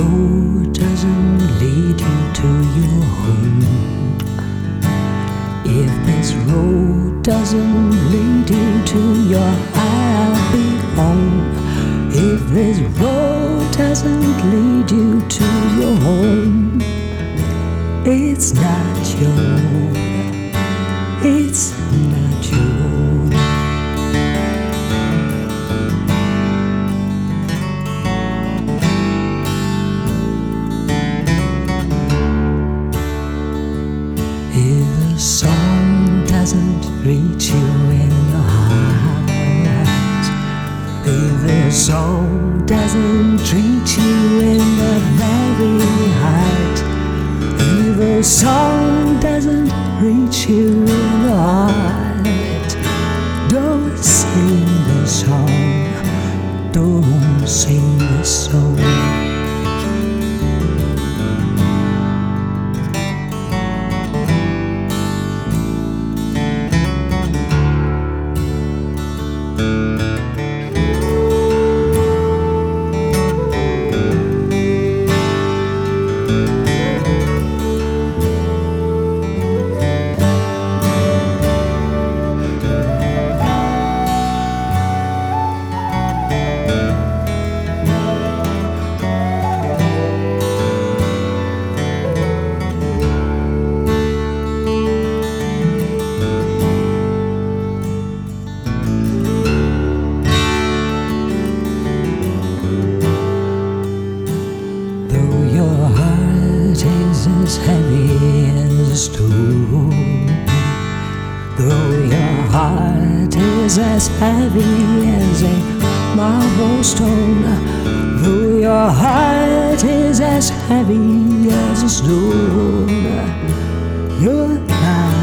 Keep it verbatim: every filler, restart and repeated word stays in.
road doesn't lead you to your home, if this road doesn't lead you to your happy home, if this road doesn't lead you to your home, it's not your road, it's not your road. If the song doesn't reach you in the heart, if the song doesn't treat you in the very heart, if the song doesn't reach you in the heart, don't sing the song, don't sing the song. As heavy as a stone, though your heart is as heavy as a marble stone, though your heart is as heavy as a stone, you're not